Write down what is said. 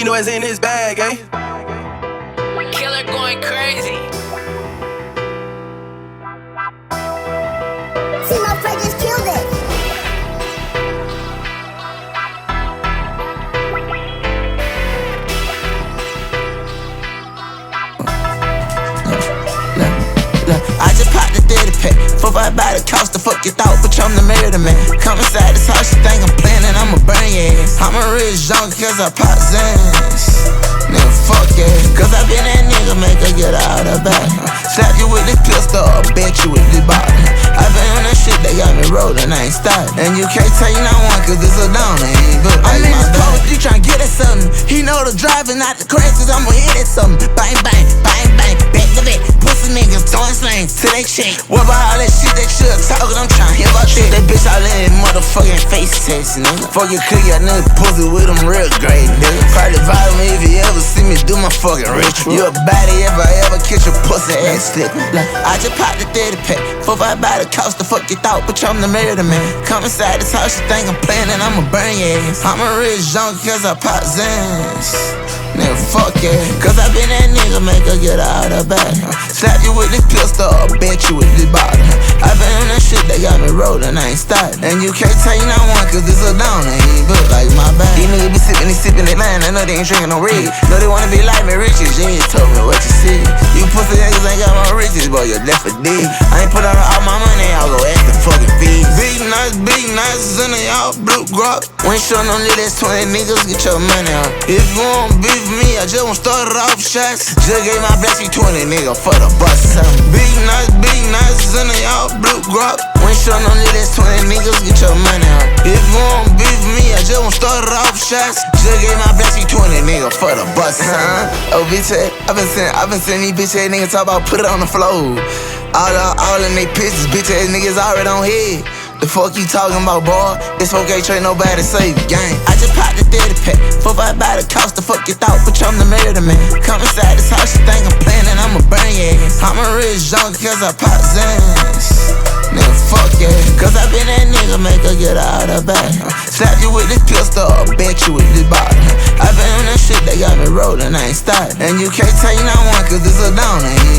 You know it's in his bag, eh? Killer going crazy. See, my friend just killed it. I just popped the 30 pack. For about the cost, the fuck you thought, bitch, I'm the murder man. Come inside this house, you think I'm playing and I'ma burn your ass. I'm a rich junkie cause I pop Zans. Nigga, fuck yeah. Cause I been that nigga, make her get out of bed. Slap you with this pistol, or bet you with this bottle. I been on that shit, they got me rolling, I ain't stopping. And you can't tell you not one cause it's a down, it ain't good. I'm in this car with you tryna get at something. He know the driver, not the crashes, I'ma hit at something. Bang, bang, bang, bang, back to back. Pussy niggas throwing slangs to they shit. What about all that shit they should talkin'? I'm tryna hear about shit. That bitch all in his motherfucking face test, nigga. Fuck your cook, y'all nigga pussy with them real great, nigga. Private vibe me if you ever see me do my fucking ritual. You a baddie if I ever catch your pussy ass slip. I just popped the 30 pack. For about the cost, the fuck you thought, bitch, I'm the murder man. Come inside this house, you think I'm playing and I'ma burn your ass. I'm a rich junkie cause I pop Zans. Nigga, fuck yeah. Cause I been that nigga, make her get out of bed. Slap you with this pistol, or bet you with this bottle. I been on that shit, they got me rolling, I ain't stopping. And you can't tell you not one cause it's a down, they ain't built like my bag. These niggas be sippin', they lying, I know they ain't drinking no red. Know they wanna be like me, riches, you ain't told me what you see. You pussy niggas ain't got my riches, boy, you're left for dead. I ain't put on all my money, I'll go ask the fucking fees. Big nice, in the y'all blue grub. When showing them little ass 20 niggas, get your money out. If you want beef me, I just won't start it off shots. Just gave my blessing 20 nigga for the bus. Big nice, in the y'all blue grub. When showing them little ass 20 niggas, get your money out. If you want beef me, I just won't start it off shots. Just gave my blessing 20 nigga for the bus. Oh bitch, I been seeing these bitch ass niggas talk about put it on the floor. All in they pictures, bitch ass niggas already on head. The fuck you talking about, boy? This okay, trade nobody save gang. I just popped the 30 pack. For about the cost, the fuck you thought, bitch, I'm the murder man. Come inside this house, you think I'm playing and I'ma burn your ass. I'm a rich junkie cause I pop Zans. Nigga, fuck yeah. Cause I been that nigga, make her get out of bed. Slap you with this pistol, or bet you with this bottle. I been on that shit, they got me rolling, I ain't stopping. And you can't tell you not one cause it's a down, ain't